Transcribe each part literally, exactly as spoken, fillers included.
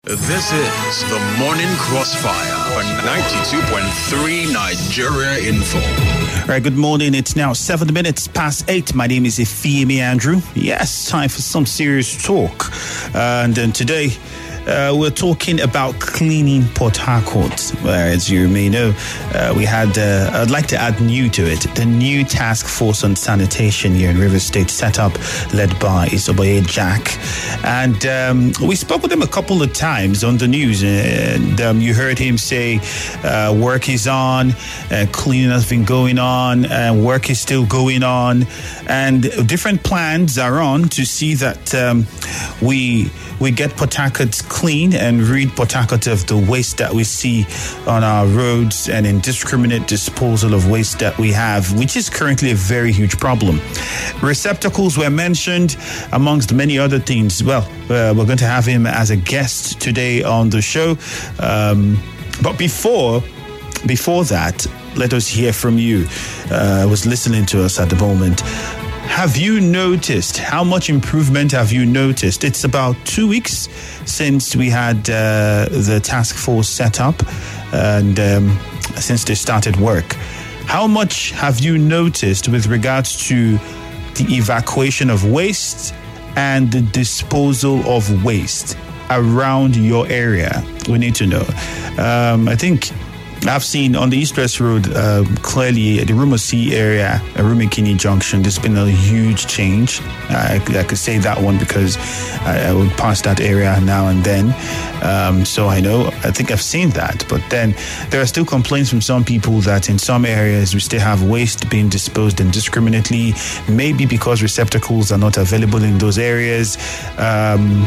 This is the Morning Crossfire on ninety-two point three Nigeria Info. All right, good morning. It's now seven minutes past eight. My name is Ifeimi Andrew. Yes, time for some serious talk. Uh, and then today, Uh, we're talking about cleaning Port Harcourt. Uh, as you may know, uh, we had, uh, I'd like to add new to it, the new task force on sanitation here in Rivers State set up, led by Isoboye Jack. And um, we spoke with him a couple of times on the news. And um, you heard him say uh, work is on, uh, cleaning has been going on, and work is still going on. And different plans are on to see that um, we we get Port Harcourt clean and rid Port Harcourt of the waste that we see on our roads and indiscriminate disposal of waste that we have, which is currently a very huge problem. Receptacles were mentioned amongst many other things. Well, uh, we're going to have him as a guest today on the show. Um, but before, before that, let us hear from you. Uh, I was listening to us at the moment. Have you noticed, how much improvement have you noticed? It's about two weeks since we had uh, the task force set up and um, since they started work. How much have you noticed with regards to the evacuation of waste and the disposal of waste around your area? We need to know. Um, I think I've seen on the East West Road, uh, clearly the Rumosea area, Rumikini Junction, there's been a huge change. I, I could say that one because I, I would pass that area now and then. Um, so I know, I think I've seen that. But then there are still complaints from some people that in some areas we still have waste being disposed indiscriminately, maybe because receptacles are not available in those areas. Um,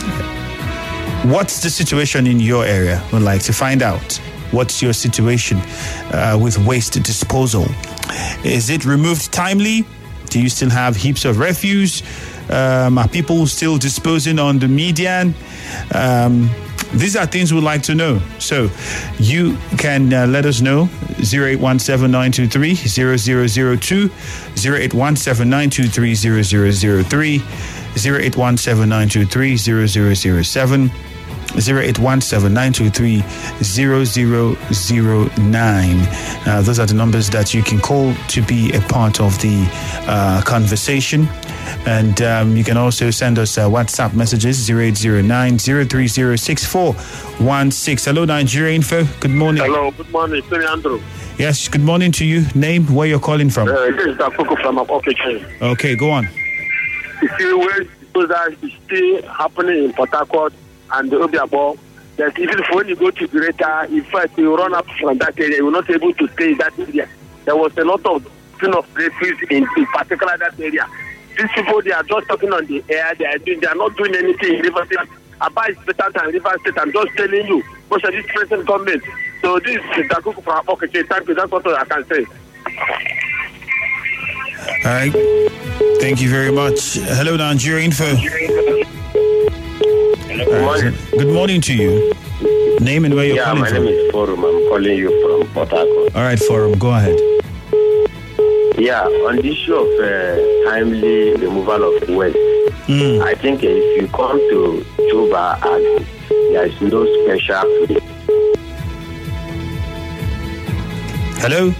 what's the situation in your area? We'd like to find out. What's your situation uh, with waste disposal? Is it removed timely? Do you still have heaps of refuse? Um, are people still disposing on the median? Um, these are things we'd like to know. So you can uh, let us know. zero eight one seven nine two three zero zero zero two, zero eight one seven nine two three zero zero zero three, zero eight one seven nine two three zero zero zero seven. zero eight one seven nine two three zero zero zero nine. Uh, those are the numbers that you can call to be a part of the uh, conversation. And um, you can also send us uh, WhatsApp messages zero eight zero nine zero three zero six four one six. Hello, Nigeria Info. Good morning. Hello, good morning. It's Andrew. Yes, good morning to you. Name, where you're calling from. Uh, this is Dafuku from Apokeche. Okay, go on. You see, where that is still happening in Port Harcourt and the Obiabo, that even when you go to Greater, in fact, you run up from that area, you're not able to stay in that area. There was a lot of kind of refuse in, in particular that area. These people, they are just talking on the air, they are doing, they are not doing anything in River State. Aba is better than River State. I'm just telling you, what are this present government? So this is Dakuku from Apokeche. Thank you. That's what I can say. All right. Thank you very much. Hello, Nigeria Info. Good morning. Good morning to you. Name and where you're yeah, calling from. Yeah, my name is Forum. I'm calling you from Port Harcourt. All right, Forum, go ahead. Yeah, on the issue of uh, timely removal of waste, mm. I think uh, if you come to Juba, and there is no special place. Hello?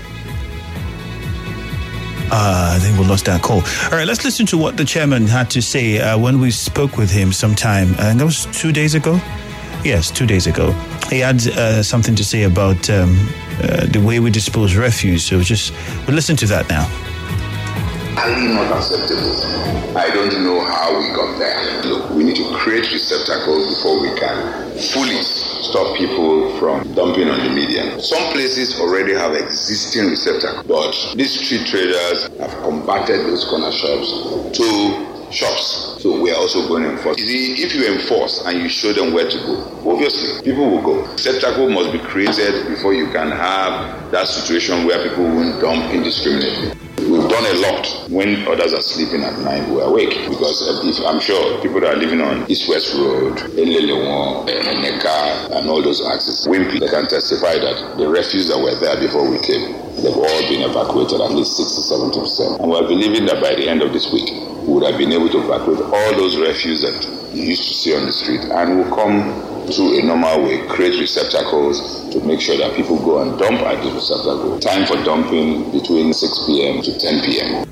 Uh, I think we lost that call. All right, let's listen to what the chairman had to say uh, when we spoke with him sometime. And that was two days ago? Yes, two days ago. He had uh, something to say about um, uh, the way we dispose refuse. So just, we'll listen to that now. Highly not acceptable. I don't know how we got there. Look, we need to create receptacles before we can fully stop people from dumping on the median. Some places already have existing receptacles, but these street traders have converted those corner shops to shops. So we are also going to enforce. You see, if you enforce and you show them where to go, obviously people will go. Receptacle must be created before you can have that situation where people won't dump indiscriminately. We've done a lot. When others are sleeping at night, we're awake. Because if, I'm sure people that are living on East West Road, Elelewon, Eneka, and all those axes, Wimpy, they can testify that the refuse that were there before we came, they've all been evacuated, at least sixty to seventy percent. And we're believing that by the end of this week, we would have been able to evacuate all those refuse that you used to see on the street, and will come through a normal way, create receptacles to make sure that people go and dump at the receptacle. Time for dumping between six p.m. to ten p.m.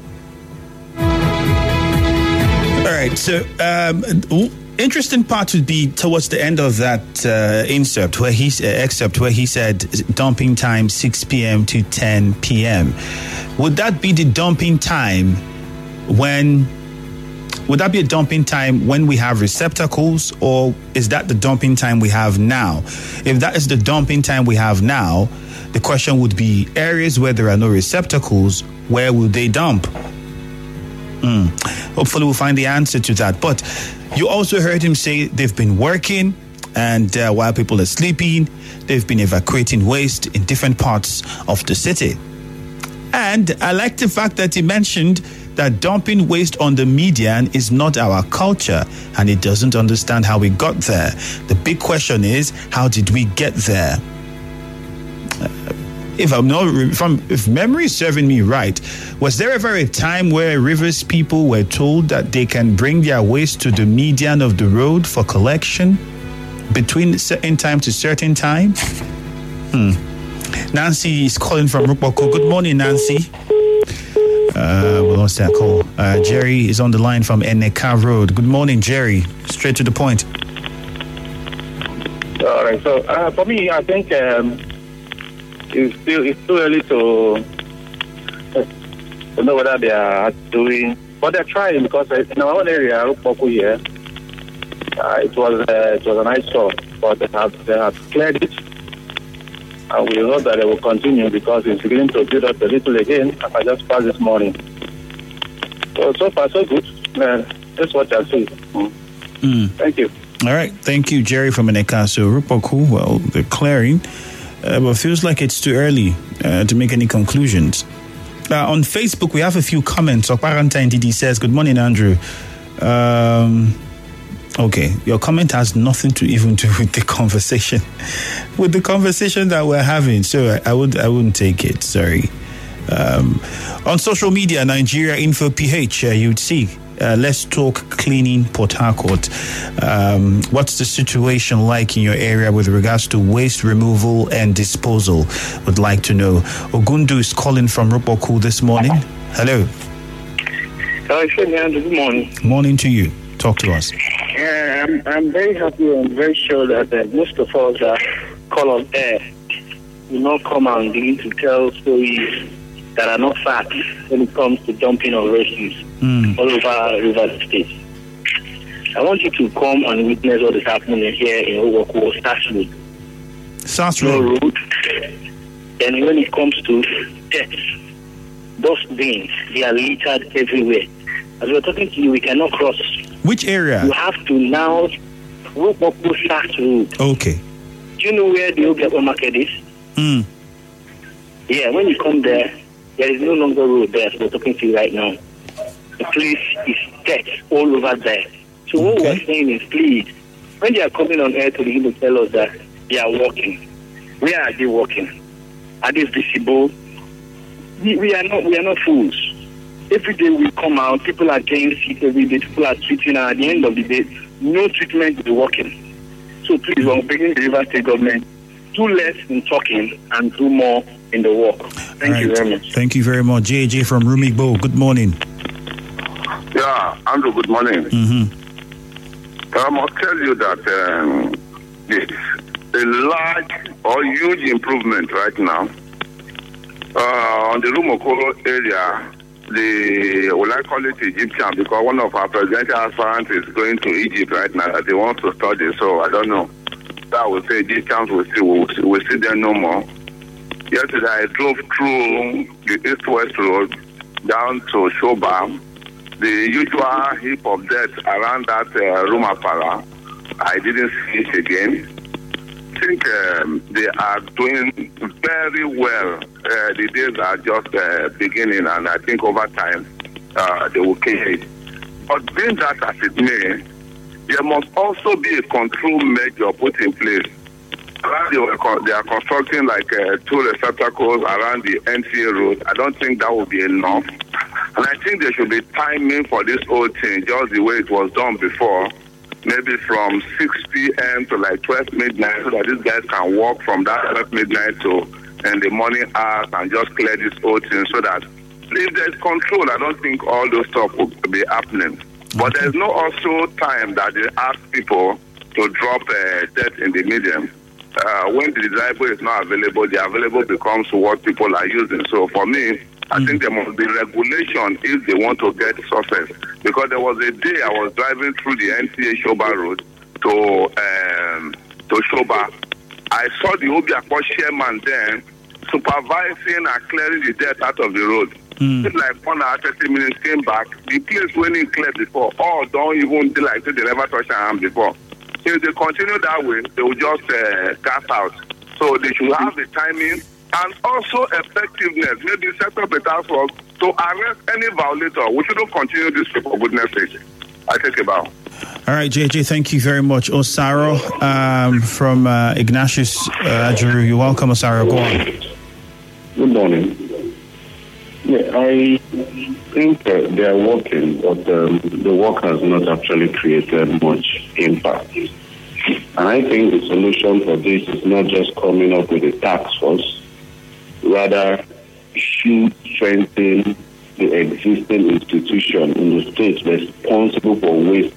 All right, so um, interesting part would be towards the end of that uh, insert where he uh, excerpt where he said dumping time six p.m. to ten p.m. Would that be the dumping time when? Would that be a dumping time when we have receptacles, or is that the dumping time we have now? If that is the dumping time we have now, the question would be areas where there are no receptacles, where will they dump? Mm. Hopefully we'll find the answer to that. But you also heard him say they've been working, and uh, while people are sleeping, they've been evacuating waste in different parts of the city. And I like the fact that he mentioned that dumping waste on the median is not our culture, and he doesn't understand how we got there. The big question is, how did we get there? Uh, if I'm not, from if memory is serving me right, was there ever a time where Rivers people were told that they can bring their waste to the median of the road for collection between certain time to certain time? Hmm. Nancy is calling from Rukboko. Good morning, Nancy. Uh, we lost that call. Uh, Jerry is on the line from Eneka Road. Good morning, Jerry. Straight to the point. All right. So uh, for me, I think um, it's still it's too early to, to know whether they are doing, but they're trying, because in our own area, Rukboko here, uh, it was uh, it was an eyesore, but they have they have cleared it. And we hope that they will continue, because it's beginning to build up a little again, as I just passed this morning. So, so far, so good. Uh, that's what I see. Mm. Mm. Thank you. All right. Thank you, Jerry from Eneka. So, Rukboko, well, they're clearing, uh, but it feels like it's too early uh, to make any conclusions. Uh, on Facebook, we have a few comments. Okparanta N D D says, good morning, Andrew. Um... Okay, your comment has nothing to even do with the conversation, with the conversation that we're having. So I, I would, I wouldn't take it. Sorry. Um, on social media, Nigeria Info P H, uh, you'd see. Uh, let's talk cleaning Port Harcourt. Um, what's the situation like in your area with regards to waste removal and disposal? Would like to know. Ogundu is calling from Rukboko this morning. Hello. Uh, good morning. Morning to you. Talk to us. Yeah, I'm, I'm very happy and very sure that uh, most of us that call on air will not come and begin to tell stories that are not facts when it comes to dumping of refuse mm. all over Rivers State. I want you to come and witness what is happening here in Owoko, Stars Road. Stars Road. Road. And when it comes to death, those bins, they are littered everywhere. As we're talking to you, we cannot cross. Which area? You have to now walk up to Stars Road. Okay. Do you know where the Obiabo market is? Mm. Yeah, when you come there, there is no longer road there. So we're talking to you right now. The place is dead all over there. So what okay. we're saying is, please, when they are coming on air to begin to tell us that they are walking, where are they walking? Are they visible? We, we are not. We are not fools. Every day we come out, people are against it. Every day people are treating, and at the end of the day, no treatment is working. So please, I'm begging the Rivers State government, do less in talking and do more in the work. Thank right. you very much. Thank you very much. J J from Rumigbo, good morning. Yeah, Andrew, good morning. Mm-hmm. I must tell you that um, it's a large or huge improvement right now. Uh, on the Rumokoro area, the, will I call it Egyptian, because one of our presidential aspirants is going to Egypt right now that they want to study, so I don't know. That will say Egyptians will see, we'll, we'll see them no more. Yesterday I drove through the East-West Road down to Shoba. The usual heap of death around that uh, Rumapara, I didn't see it again. I think um, they are doing very well. Uh, the days are just uh, beginning, and I think over time uh, they will catch it. But being that as it may, there must also be a control measure put in place. They, were, they are constructing like uh, two receptacles around the N C A road. I don't think that will be enough. And I think there should be timing for this whole thing, just the way it was done before. maybe from six p.m. to like twelve midnight, so that these guys can walk from that twelve midnight to in the morning hours and just clear this whole thing, so that if there's control, I don't think all those stuff will be happening. But there's no also time that they ask people to drop uh, debt in the medium. Uh, when the driver is not available, the available becomes what people are using. So for me, I mm. think there must be regulation if they want to get success. Because there was a day I was driving through the N C A Shoba Road to um, to Shoba. I saw the Obiakpo chairman then supervising and clearing the dirt out of the road. Mm. It's like one hour, thirty minutes came back. The place when he cleared before, oh, don't even do like they never touched their hand before. If they continue that way, they will just uh, gas out. So they should have the timing and also effectiveness. Maybe set up a task force to arrest any violator. We shouldn't continue this for goodness sake. I take it about. All right, J J, thank you very much. Osaro um, from uh, Ignatius uh, Ajuru. You're welcome, Osaro. Go on. Good morning. Yeah, I think uh, they are working, but um, the work has not actually created much impact. And I think the solution for this is not just coming up with a task force, rather should strengthen the existing institution in the state responsible for waste.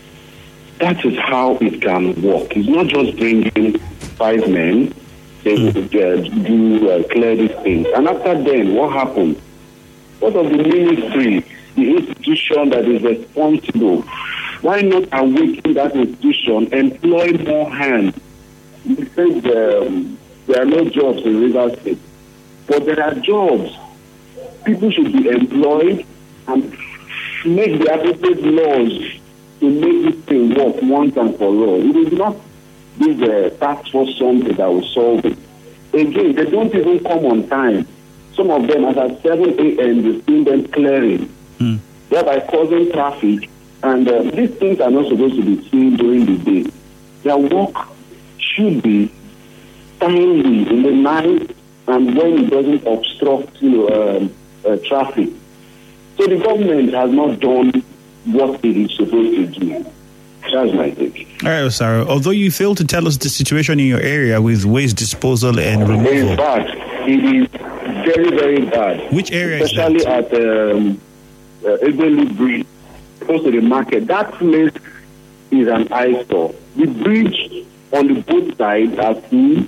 That is how it can work. It's not just bringing five men, they will uh, do uh, clear these things. And after then, what happens? What of the ministry, the institution that is responsible? Why not awaken that institution, employ more hands? We said um, there are no jobs in Rivers State, but there are jobs. People should be employed and make the appropriate laws to make this thing work once and for all. It is not this uh, task force something that will solve it. Again, they don't even come on time. Some of them, as at seven a.m., you see them clearing, mm. thereby causing traffic. And uh, these things are not supposed to be seen during the day. Their work should be timely in the night and when it doesn't obstruct, you know, um, uh, traffic. So the government has not done what it is supposed to do. That's my take. All right, Osaro. Although you failed to tell us the situation in your area with waste disposal and removal. It is bad. It is very, very bad. Which area Especially is that? Especially at um, uh, Ebeli Bridge, close to the market. That place is an eyesore. The bridge on the both sides are full,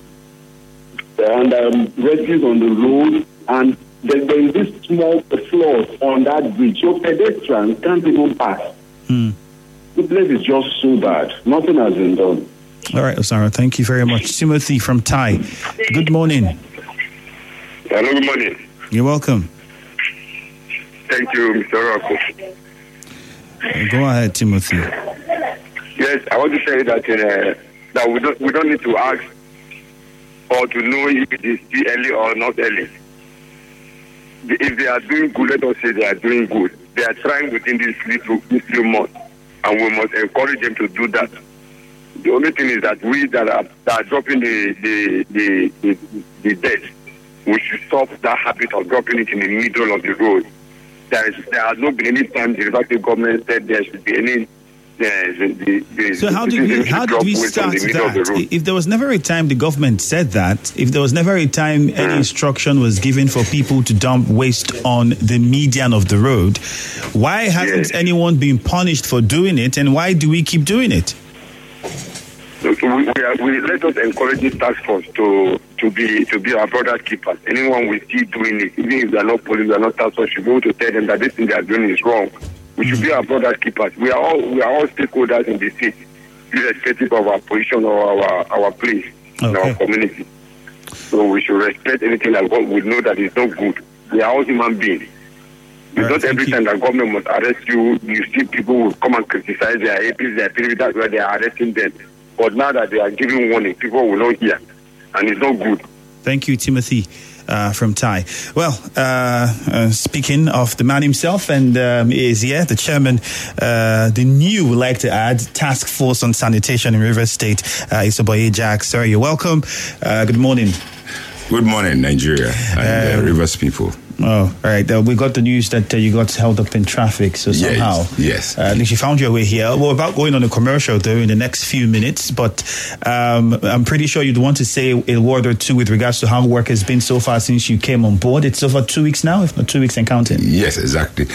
and um, refuse on the road, and there, there is this small floor on that bridge. So pedestrians can't even pass. Hmm. The place is just so bad. Nothing has been done. All right, Osaro, thank you very much. Timothy from Thai. Good morning. Hello, good morning. You're welcome. Thank you, Mister Rocco. Go ahead, Timothy. Yes, I want to say that uh, that we don't we don't need to ask or to know if it is still early or not early. If they are doing good, let us say they are doing good. They are trying within these little, these few months, and we must encourage them to do that. The only thing is that we that are, that are dropping the the the, the, the debt, we should stop that habit of dropping it in the middle of the road. There is there has not been any time the Republic government said there should be any. Uh, the, the, so how did we how did we start that? If there was never a time the government said that, if there was never a time any mm. instruction was given for people to dump waste on the median of the road, why hasn't yes. anyone been punished for doing it, and why do we keep doing it? We, we, are, we let us encourage this task force to to be to be our brother keepers. Anyone we see doing it, even if they are not police, they are not task force, should be able to tell them that this thing they are doing is wrong. We should mm. be our brother keepers. We are all we are all stakeholders in the state, irrespective of our position or our our place okay. in our community. So we should respect anything that God would know that is not good. We are all human beings. It's right, not every you. time that government must arrest you. You see people who come and criticize their A Ps, their P D P, that's why they are arresting them. But now that they are giving warning, people will not hear, and it's not good. Thank you, Timothy. Uh, from Thai. Well, uh, uh, speaking of the man himself, and um, he is here, the chairman, uh, the new, we like to add, Task Force on Sanitation in Rivers State, uh, Isoboye Jack. Sir, you're welcome. Uh, good morning. Good morning, Nigeria and uh, uh, Rivers people. Oh, all right. Uh, we got the news that uh, you got held up in traffic, so somehow. Yes. yes. Uh, at least you found your way here. We're about going on a commercial, though, in the next few minutes, but um, I'm pretty sure you'd want to say a word or two with regards to how work has been so far since you came on board. It's over two weeks now, if not two weeks and counting. Yes, exactly.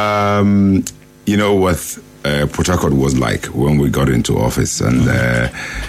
Um, you know what uh, Port Harcourt was like when we got into office, and uh,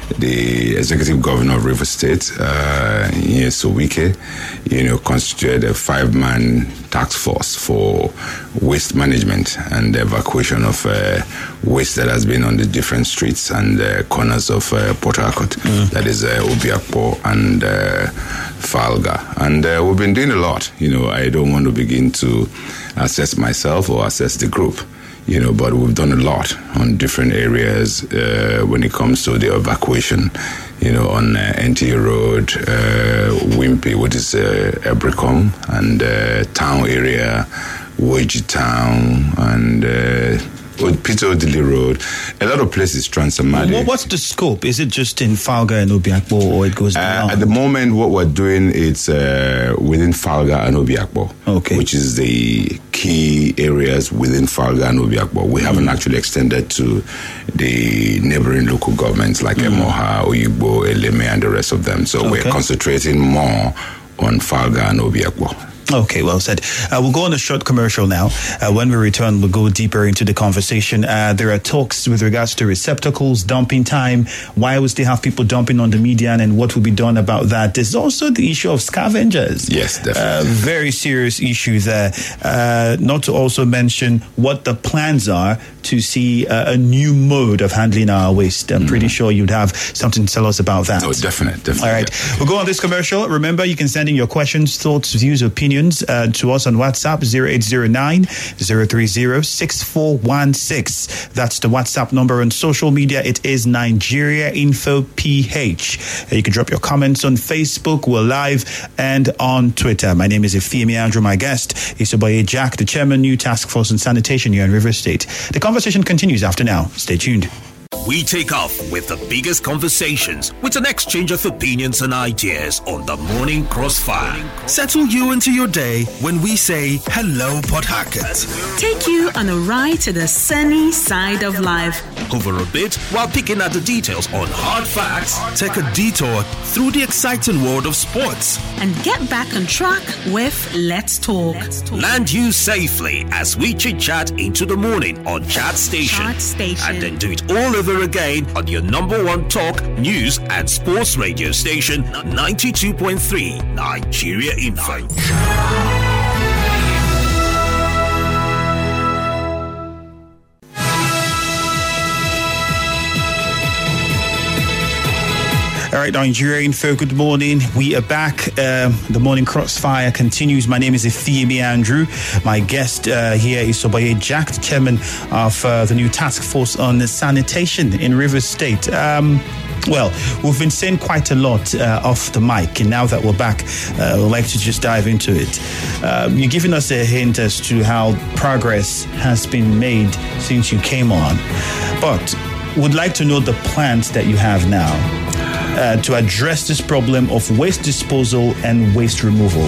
the executive governor of Rivers State, uh, Nyesom Wike, you know, constituted a five-man task force for waste management and evacuation of uh, waste that has been on the different streets and uh, corners of uh, Port Harcourt. Mm. That is uh, Obiakpo and uh, Falga. And uh, we've been doing a lot. You know, I don't want to begin to assess myself or assess the group. You know, but we've done a lot on different areas uh, when it comes to the evacuation, you know, on uh, N T A Road, uh, Wimpy, what is uh, Ebricom, and uh, town area, Woji Town, and uh, Peter Odili Road, a lot of places, Transamadi. Well, what's the scope? Is it just in Falga and Obiakpo, or it goes beyond? Uh, at the moment, what we're doing is uh, within Falga and Obiakpo, okay, which is the key areas within Falga and Obiakpo. We mm. haven't actually extended to the neighboring local governments like mm. Emoha, Oyigbo, Eleme, and the rest of them. So okay. we're concentrating more on Falga and Obiakpo. Okay, well said. Uh, we'll go on a short commercial now. Uh, when we return, we'll go deeper into the conversation. Uh, there are talks with regards to receptacles, dumping time, why we still have people dumping on the median, and what will be done about that. There's also the issue of scavengers. Yes, definitely. Uh, very serious issue there. Uh, not to also mention what the plans are to see uh, a new mode of handling our waste. I'm mm. pretty sure you'd have something to tell us about that. Oh, definitely, definitely. All right, yeah. We'll go on this commercial. Remember, you can send in your questions, thoughts, views, opinions Uh, to us on WhatsApp zero eight zero nine, zero three zero, six four one six. That's the WhatsApp number. On social media, it is Nigeria Info P H. Uh, you can drop your comments on Facebook, we're live, and on Twitter. My name is Ifeimi Andrew. My guest is Obaye Jack, the chairman, new task force on sanitation here in Rivers State. The conversation continues after now. Stay tuned. We take off with the biggest conversations with an exchange of opinions and ideas on the Morning Crossfire. Settle you into your day when we say hello, Port Harcourt. Take you on a ride to the sunny side of life. Hover a bit while picking at the details on hard facts. Take a detour through the exciting world of sports. And get back on track with Let's Talk. Let's Talk. Land you safely as we chit-chat into the morning on Chat Station. Chat Station. And then do it all over again on your number one talk, news and sports radio station, ninety-two point three Nigeria Info. All right, Nigeria Info, good morning. We are back. Um, the Morning Crossfire continues. My name is Ifeimi Andrew. My guest uh, here is Obaye Jack, the chairman of uh, the new task force on sanitation in Rivers State. Um, Well, we've been saying quite a lot uh, off the mic, and now that we're back, uh, we'd like to just dive into it. Um, you're giving us a hint as to how progress has been made since you came on, but would like to know the plans that you have now uh, to address this problem of waste disposal and waste removal.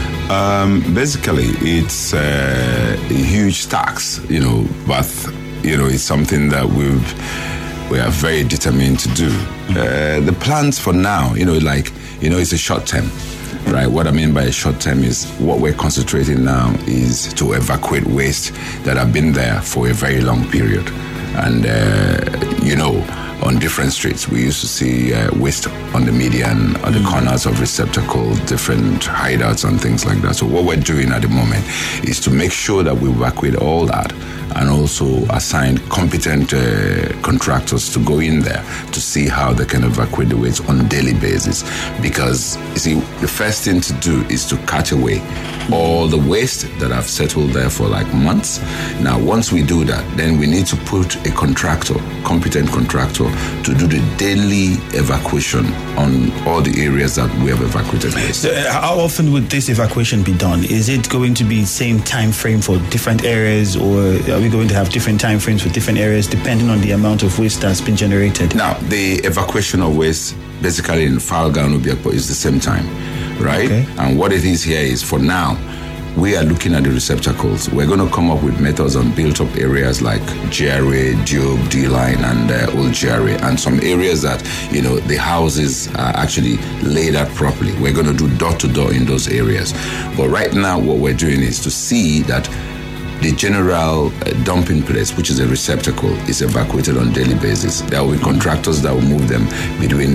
Um, basically, it's uh, a huge tax, you know, but, you know, it's something that we've we are very determined to do. Uh, the plans for now, you know, like, you know, it's a short term, right? What I mean by a short term is what we're concentrating now is to evacuate waste that have been there for a very long period. And, uh, you know, on different streets, we used to see uh, waste on the median, on the mm. corners of receptacles, different hideouts and things like that. So what we're doing at the moment is to make sure that we evacuate all that and also assign competent uh, contractors to go in there to see how they can evacuate the waste on a daily basis. Because, you see, the first thing to do is to cut away all the waste that have settled there for like months. Now, once we do that, then we need to put a contractor, competent contractor, to do the daily evacuation on all the areas that we have evacuated waste. So, uh, how often would this evacuation be done? Is it going to be same time frame for different areas, or are we going to have different time frames for different areas depending on the amount of waste that's been generated? Now, the evacuation of waste basically in Falga and Obiakpo is the same time, right? Okay. And what it is here is, for now, we are looking at the receptacles. We're going to come up with methods on built-up areas like G R A, Job, D-Line, and uh, Old G R A, and some areas that, you know, the houses are actually laid out properly. We're going to do door-to-door in those areas. But right now, what we're doing is to see that the general uh, dumping place, which is a receptacle, is evacuated on a daily basis. There will be contractors that will move them between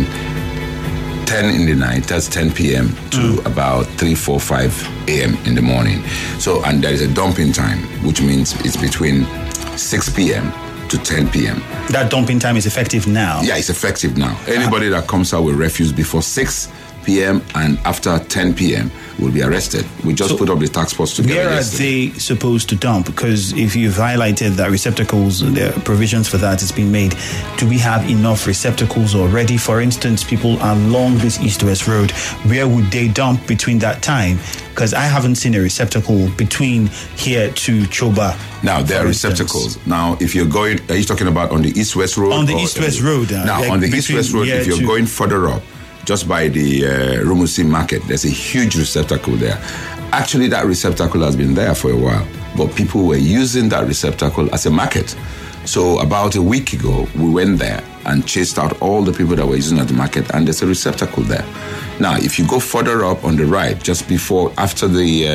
ten in the night, that's ten p.m. to mm. about three, four, five a.m. in the morning. So, and there is a dumping time, which means it's between six p.m. to ten p.m. That dumping time is effective now? Yeah, it's effective now. Anybody uh-huh. that comes out with refuse before six p.m. and after ten p.m. will be arrested. We just so put up the task force together. Where are yesterday. they supposed to dump? Because if you've highlighted that receptacles, there are provisions for that has been made, do we have enough receptacles already? For instance, people along this east-west road, where would they dump between that time? Because I haven't seen a receptacle between here to Choba. Now, there are receptacles. Now, if you're going, are you talking about on the east-west road? On the east-west road. Uh, now, like on the east-west road, if you're going further up, just by the uh, Rumusi market, there's a huge receptacle there. Actually, that receptacle has been there for a while, but people were using that receptacle as a market. So about a week ago, we went there and chased out all the people that were using at the market, and there's a receptacle there. Now, if you go further up on the right, just before, after the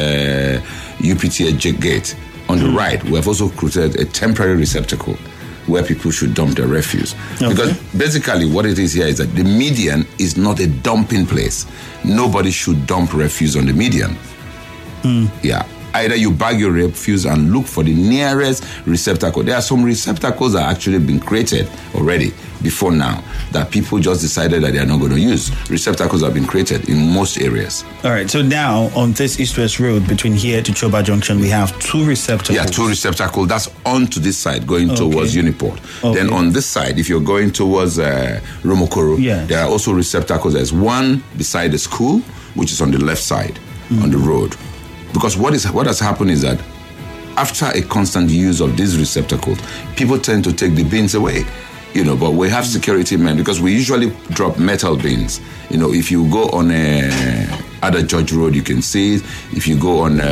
uh, U P T A gate, on the right, we have also created a temporary receptacle where people should dump their refuse. Okay. Because basically what it is here is that the median is not a dumping place. Nobody should dump refuse on the median. Mm. Yeah. Either you bag your refuse and look for the nearest receptacle. There are some receptacles that have actually been created already before now that people just decided that they are not going to use. Receptacles have been created in most areas. All right. So now on this east-west road between here to Choba Junction, we have two receptacles. Yeah, two receptacles. That's onto this side going okay. towards Uniport. Okay. Then on this side, if you're going towards uh, Romokoro, yes. there are also receptacles. There's one beside the school, which is on the left side mm. on the road. Because what is what has happened is that after a constant use of these receptacles, people tend to take the bins away. You know, but we have security men because we usually drop metal bins. You know, if you go on a other George Road, you can see it. If you go on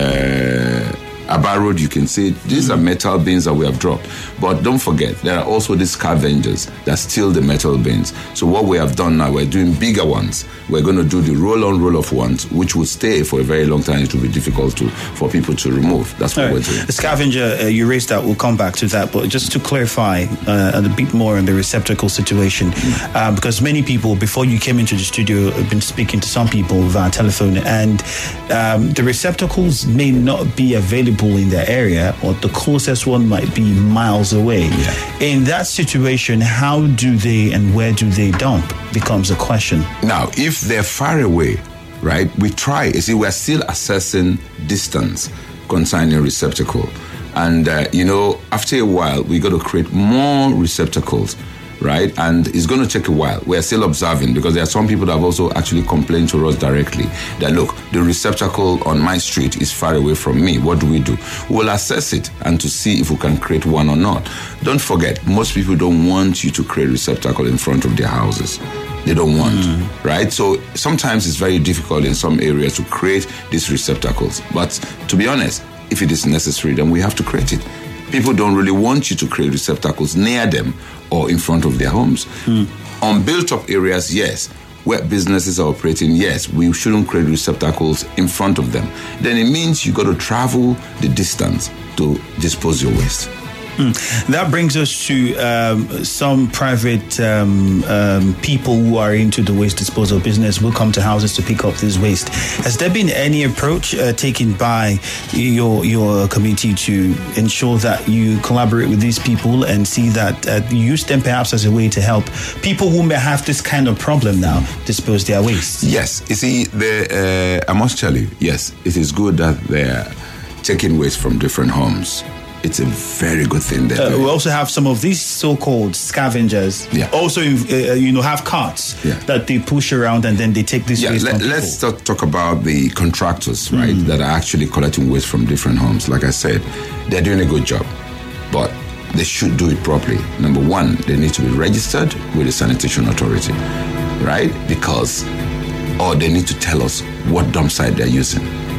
a Abba Road, you can see it. These mm-hmm. are metal bins that we have dropped. But don't forget, there are also these scavengers that steal the metal bins. So what we have done now, we're doing bigger ones. We're going to do the roll-on, roll-off ones, which will stay for a very long time. It will be difficult to for people to remove. That's what right. we're doing. The scavenger, uh, you raised that. We'll come back to that. But just to clarify uh, a bit more on the receptacle situation, mm-hmm. uh, because many people, before you came into the studio, have been speaking to some people via telephone, and um, the receptacles may not be available in their area, or the closest one might be miles away. Yeah. In that situation, how do they and where do they dump becomes a question. Now, if they're far away, right, we try, you see, we're still assessing distance concerning receptacle. And, uh, you know, after a while, we got to create more receptacles, right? And it's going to take a while. We're still observing because there are some people that have also actually complained to us directly that, look, the receptacle on my street is far away from me. What do we do? We'll assess it and to see if we can create one or not. Don't forget, most people don't want you to create receptacle in front of their houses. They don't want, mm. right? So sometimes it's very difficult in some areas to create these receptacles. But to be honest, if it is necessary, then we have to create it. People don't really want you to create receptacles near them or in front of their homes. Mm. On built-up areas, yes. Where businesses are operating, yes, we shouldn't create receptacles in front of them. Then it means you got to travel the distance to dispose your waste. Mm. That brings us to um, some private um, um, people who are into the waste disposal business will come to houses to pick up this waste. Has there been any approach uh, taken by your your committee to ensure that you collaborate with these people and see that uh, you use them perhaps as a way to help people who may have this kind of problem now dispose their waste? Yes. You see, the, uh, I must tell you, yes, it is good that they're taking waste from different homes. It's a very good thing. That uh, we also have some of these so-called scavengers. Yeah. Also, uh, you know, have carts yeah. that they push around and then they take this yeah, waste. Let, from let's talk, talk about the contractors, right, mm. that are actually collecting waste from different homes. Like I said, they're doing a good job, but they should do it properly. Number one, they need to be registered with the sanitation authority, right? Because, or they need to tell us what dump site they're using.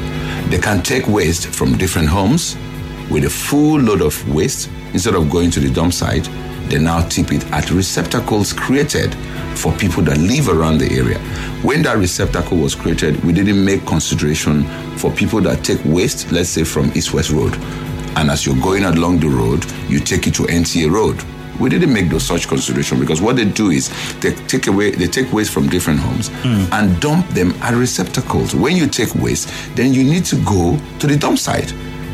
They can take waste from different homes with a full load of waste. Instead of going to the dump site, they now tip it at receptacles created for people that live around the area. When that receptacle was created, we didn't make consideration for people that take waste, let's say from East-West Road. And as you're going along the road, you take it to N T A Road. We didn't make those such consideration because what they do is they take away, they take waste from different homes mm. and dump them at receptacles. When you take waste, then you need to go to the dump site.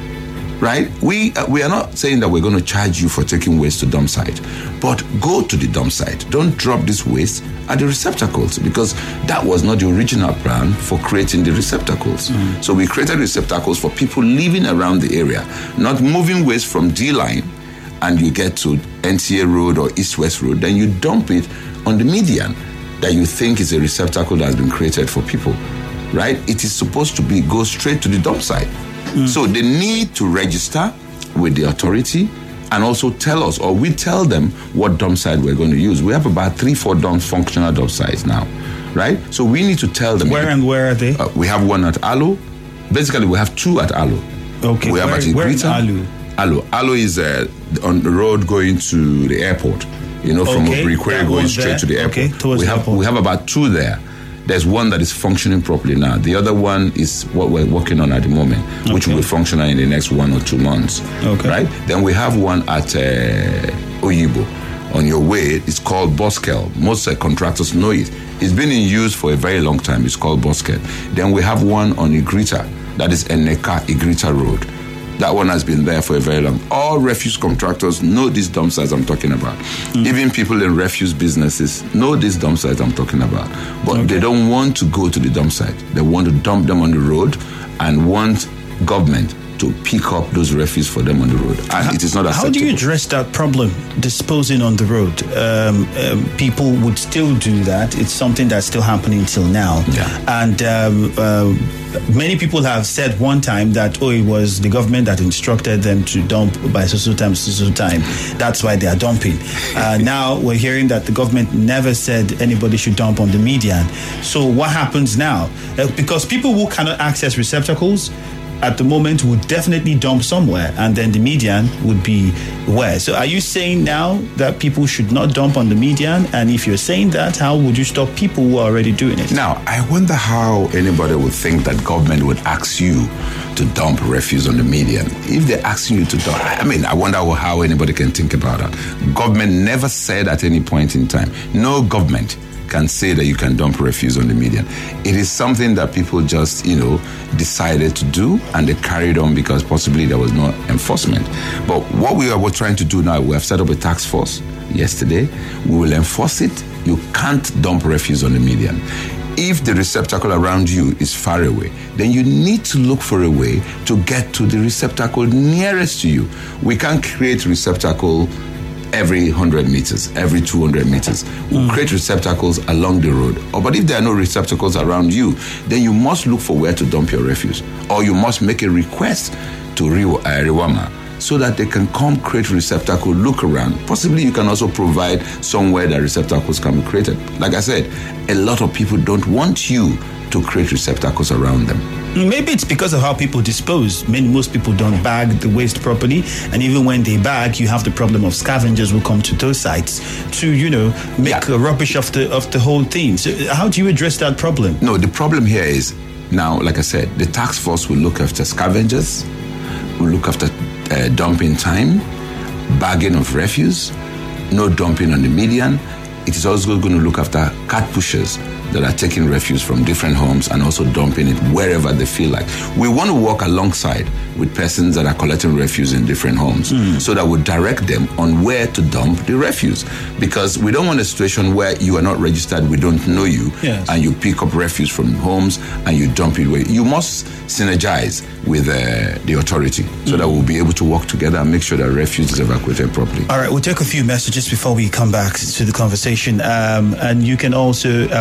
Right? We uh, we are not saying that we're going to charge you for taking waste to dump site, but go to the dump site. Don't drop this waste at the receptacles because that was not the original plan for creating the receptacles. Mm. So we created receptacles for people living around the area, not moving waste from D-line and you get to N T A Road or East-West Road, then you dump it on the median that you think is a receptacle that has been created for people. Right? It is supposed to be go straight to the dump site. Mm. So they need to register with the authority and also tell us, or we tell them what dump site we're going to use. We have about three, four dump functional dump sites now, right? So we need to tell them. Where and where are they? Uh, we have one at Alo. Basically, we have two at Alo. Okay. We have where, at where in Alo? Alo. Alo is uh, on the road going to the airport. You know, from okay. Obriquere going straight there. to the airport. Okay. Towards we the have airport. we have about two there. There's one that is functioning properly now. The other one is what we're working on at the moment, okay. which will be functional in the next one or two months. Okay. Right? Then we have one at uh, Oyibo. On your way, it's called Boskel. Most uh, contractors know it. It's been in use for a very long time. It's called Boskel. Then we have one on Igrita. That is Eneka Igrita Road. That one has been there for a very long. All refuse contractors know these dump sites I'm talking about. Mm. Even people in refuse businesses know these dump sites I'm talking about. But okay. they don't want to go to the dump site. They want to dump them on the road and want government to pick up those refuse for them on the road. And how, it is not acceptable. How do you address that problem, disposing on the road? Um, um, people would still do that. It's something that's still happening till now. Yeah. And um, uh, many people have said one time that, oh, it was the government that instructed them to dump by so-so time, so-so time. That's why they are dumping. Uh, now we're hearing that the government never said anybody should dump on the median. So what happens now? Uh, because people who cannot access receptacles at the moment would definitely dump somewhere, and then the median would be where? So are you saying now that people should not dump on the median? And if you're saying that, how would you stop people who are already doing it? Now, I wonder how anybody would think that government would ask you to dump refuse on the median. If they're asking you to dump, I mean, I wonder how anybody can think about that. Government never said at any point in time, no government can say that you can dump refuse on the median. It is something that people just, you know, decided to do, and they carried on because possibly there was no enforcement. But what we are we're trying to do now, we have set up a task force yesterday. We will enforce it. You can't dump refuse on the median. If the receptacle around you is far away, then you need to look for a way to get to the receptacle nearest to you. We can't create receptacle every one hundred meters, every two hundred meters. We'll mm. create receptacles along the road. Or, but if there are no receptacles around you, then you must look for where to dump your refuse. Or you must make a request to Rewama so that they can come create receptacle, look around. Possibly you can also provide somewhere that receptacles can be created. Like I said, a lot of people don't want you to create receptacles around them. Maybe it's because of how people dispose. Many, most people don't bag the waste properly, and even when they bag, you have the problem of scavengers who come to those sites to, you know, make yeah. a rubbish of the of the whole thing. So how do you address that problem? No, the problem here is, now, like I said, the task force will look after scavengers, will look after uh, dumping time, bagging of refuse, no dumping on the median. It is also going to look after cart pushers that are taking refuse from different homes and also dumping it wherever they feel like. We want to work alongside with persons that are collecting refuse in different homes mm. so that we direct them on where to dump the refuse. Because we don't want a situation where you are not registered, we don't know you, yes. and you pick up refuse from homes and you dump it away. You must synergize with uh, the authority so mm. that we'll be able to work together and make sure that refuse is evacuated properly. All right, we'll take a few messages before we come back to the conversation. Um, and you can also uh, uh,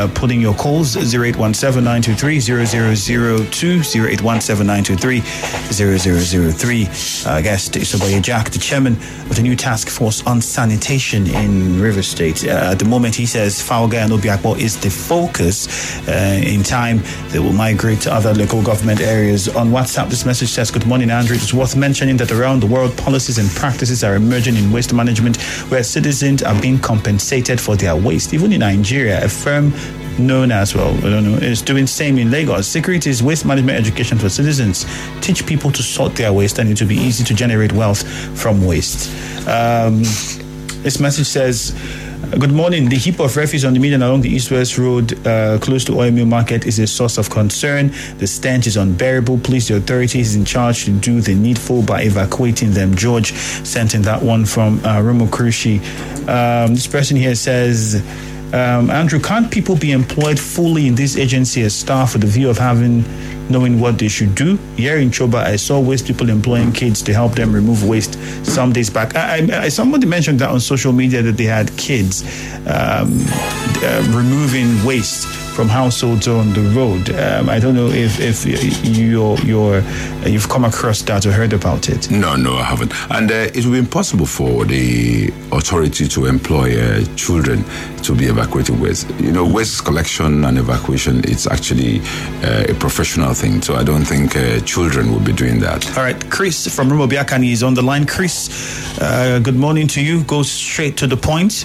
put in your calls. zero eight one seven nine two three zero zero zero two, zero eight one seven nine two three zero zero zero three. Uh, guest is Oboye Jack, the chairman of the new task force on sanitation in Rivers State. Uh, at the moment, he says Fauga and Obiakpo is the focus. Uh, in time, they will migrate to other local government areas. On WhatsApp, this message says, good morning, Andrew. It's worth mentioning that around the world, policies and practices are emerging in waste management where citizens are being compensated for their waste. Even in Nigeria, a firm known as, well, I don't know, is doing same in Lagos. Security is waste management education for citizens. Teach people to sort their waste and it will be easy to generate wealth from waste. Um, this message says, good morning. The heap of refuse on the median along the East-West Road uh, close to Oil Mill Market is a source of concern. The stench is unbearable. Please, the authorities in charge to do the needful by evacuating them. George sent in that one from uh, Romo Krushi. Um, this person here says, um, Andrew, can't people be employed fully in this agency as staff with the view of having knowing what they should do? Here in Choba, I saw waste people employing kids to help them remove waste some days back. I, I, I somebody mentioned that on social media that they had kids um, uh, removing waste from households on the road. Um, I don't know if if you're, you're you've come across that or heard about it. No, no, I haven't. And uh, it will be impossible for the authority to employ uh, children to be evacuating waste. You know, waste collection and evacuation, it's actually uh, a professional thing. So I don't think uh, children will be doing that. All right, Chris from Rumo Biakani is on the line. Chris, uh, good morning to you. Go straight to the point.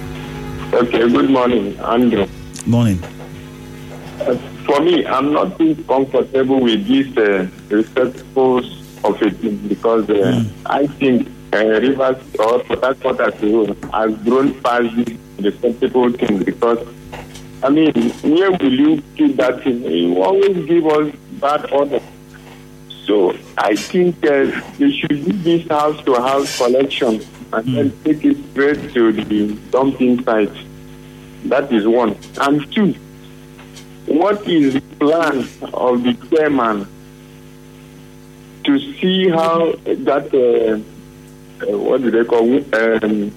Okay, good morning, Andrew. Morning. Uh, for me, I'm not too comfortable with this uh, receptacles of it because uh, mm. I think uh, Rivers or Port Harcourt as a whole has grown past this receptacle thing because, I mean, where will you keep that thing? You always give us bad order. So I think uh, they should do this house-to-house collection and mm. then take it straight to the dumping site. That is one. And two, what is the plan of the chairman to see how that, uh, uh, what do they call it, um,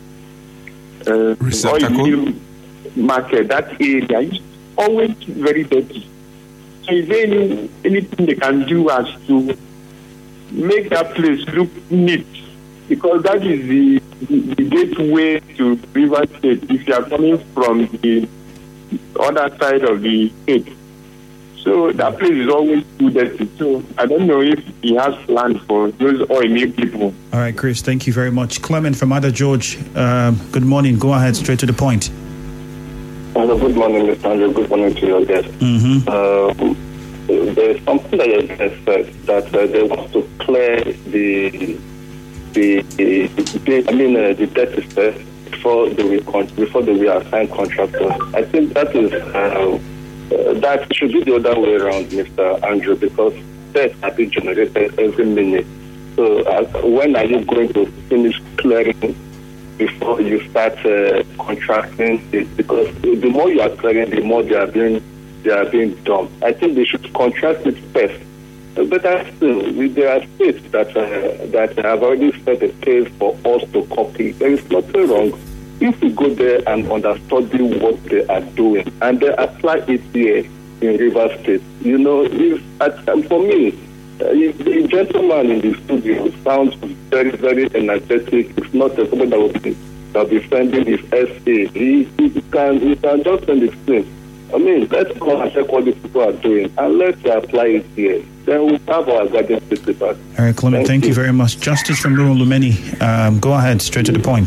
uh, oil market, that area is always very dirty. So is there any, anything they can do as to make that place look neat? Because that is the, the, the gateway to River State if you are coming from the other side of the state. So that place is always too dirty. So I don't know if he has plans for those oil mill people. All right, Chris, thank you very much. Clement from Ada George, um, good morning. Go ahead, straight to the point. Hello, good morning, Mister Andrew. Good morning to your guest. Mm-hmm. Um, there's something that your guest said that uh, they want to clear the the, the, the I mean uh, the debt is there before they will before they will assign contractors. I think that is uh, uh, that should be the other way around, Mister Andrew, because debts are being generated every minute. So uh, when are you going to finish clearing before you start uh, contracting it? Because the more you are clearing, the more they are being they are being dumped. I think they should contract it first. But still, there are states that uh, that have already set a pace for us to copy. There is nothing wrong if we go there and understudy what they are doing and they apply it here in Rivers State. You know, if at, for me, uh, if the gentleman in the studio sounds very, very energetic. It's not a somebody that will be that will be sending his essay. He, he can he can just send his thing. I mean, let's go and check what these people are doing and let's apply it here. Then we'll have our guidance principles. All right, Clement, thank, thank you. you very much. Justice from Rural Lumeni, um, go ahead, straight to the point.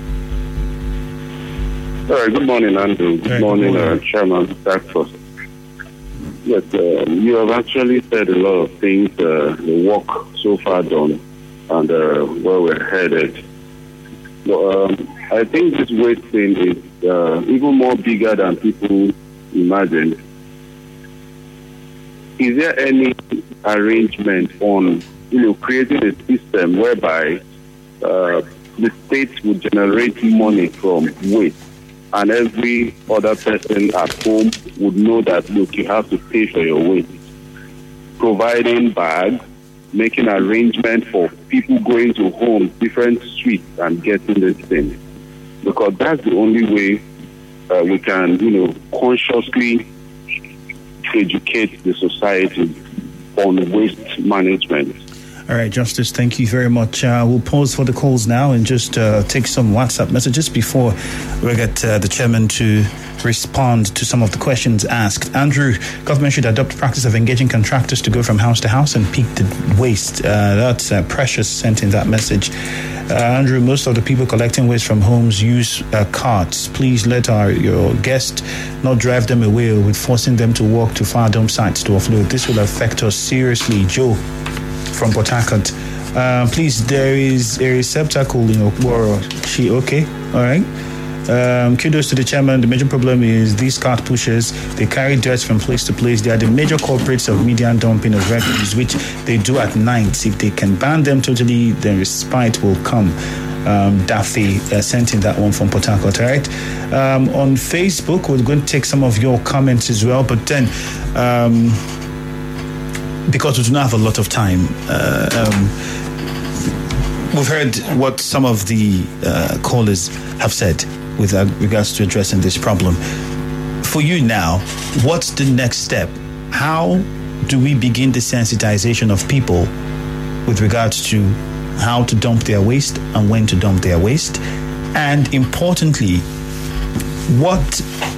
All right, good morning, Andrew. Good, right, morning, good morning, uh, Chairman Task Force. Yes, uh, you have actually said a lot of things, uh, the work so far done, and uh, where we're headed. But um, I think this waste thing is uh, even more bigger than people imagine. Is there any arrangement on, you know, creating a system whereby uh, the state would generate money from waste, and every other person at home would know that, look, you have to pay for your waste, providing bags, making arrangements for people going to homes, different streets, and getting this thing, because that's the only way uh, we can, you know, consciously educate the society on waste management. All right, Justice, thank you very much. Uh, we'll pause for the calls now and just uh, take some WhatsApp messages before we get uh, the chairman to respond to some of the questions asked. Andrew, government should adopt practice of engaging contractors to go from house to house and pick the waste. Uh, that's uh, Precious sent in that message. Uh, Andrew, most of the people collecting waste from homes use uh, carts. Please let our your guest not drive them away with forcing them to walk to far dump sites to offload. This will affect us seriously. Joe from Port Harcourt. Uh, please, there is a receptacle in Okworo. She okay? All right. Um, kudos to the chairman. The major problem is these cart pushers. They carry dirt from place to place. They are the major culprits of median dumping of refuse, which they do at night. If they can ban them totally, then respite will come. Um, Daffy uh, sent in that one from Port Harcourt. All right. Um, on Facebook, we're going to take some of your comments as well, but then. Um, Because we do not have a lot of time, uh, um, we've heard what some of the uh, callers have said with uh, regards to addressing this problem. For you now, what's the next step? How do we begin the sensitization of people with regards to how to dump their waste and when to dump their waste? And importantly, what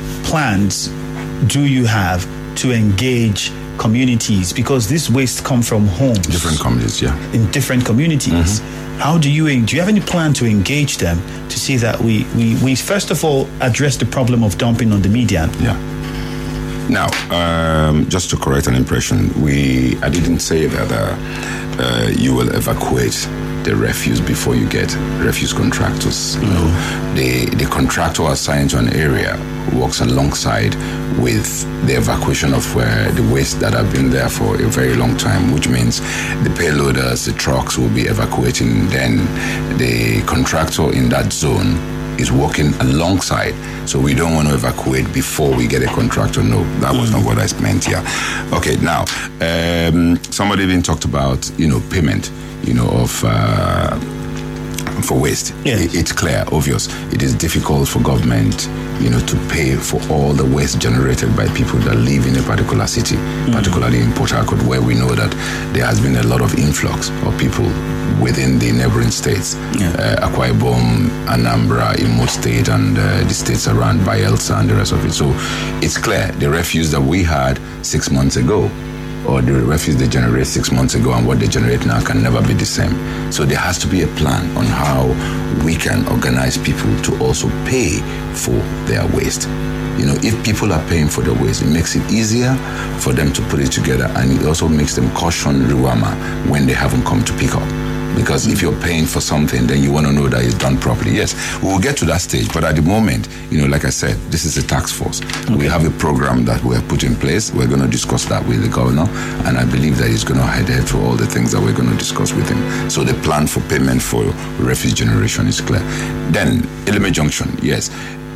plans do you have to engage communities, because this waste come from homes, different communities, yeah, in different communities. Mm-hmm. How do you do you have any plan to engage them to see that we we, we first of all address the problem of dumping on the median? Yeah. Now, um, just to correct an impression, we I didn't say that uh, uh, you will evacuate the refuse before you get refuse contractors. You know, the the contractor assigned to an area works alongside with the evacuation of uh, the waste that have been there for a very long time, which means the payloaders, the trucks will be evacuating. Then the contractor in that zone is working alongside. So we don't want to evacuate before we get a contractor. No, that was not what I meant here. Okay, now, um, somebody even talked about, you know, payment, you know, of... Uh, for waste. Yes. It's clear, obvious. It is difficult for government, you know, to pay for all the waste generated by people that live in a particular city, mm-hmm. particularly in Port Harcourt, where we know that there has been a lot of influx of people within the neighboring states, yeah. uh, Akwa Ibom, Anambra, Imo State, and uh, the states around Bayelsa and the rest of it. So it's clear the refuse that we had six months ago, or the refuse they generated six months ago and what they generate now can never be the same. So there has to be a plan on how we can organize people to also pay for their waste. You know, if people are paying for the waste, it makes it easier for them to put it together, and it also makes them caution Ruwama when they haven't come to pick up. Because if you're paying for something, then you want to know that it's done properly. Yes, we will get to that stage. But at the moment, you know, like I said, this is a task force. Okay. We have a program that we have put in place. We're going to discuss that with the governor. And I believe that he's going to adhere to all the things that we're going to discuss with him. So the plan for payment for refuse generation is clear. Then, Eleme Junction, yes.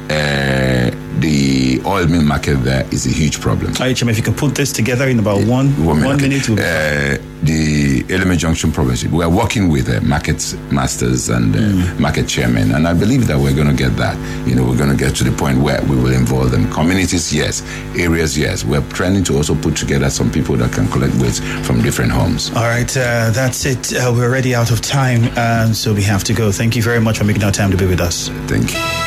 Uh, the oil mill market there is a huge problem. All right, Chima, if you can put this together in about one, one minute. One minute okay. uh, the Eleme Junction problem, we are working with uh, market masters and uh, mm. market chairmen, and I believe that we're going to get that. You know, we're going to get to the point where we will involve them. Communities, yes. Areas, yes. We're trying to also put together some people that can collect waste from different homes. All right, uh, that's it. Uh, we're already out of time, uh, so we have to go. Thank you very much for making our time to be with us. Thank you.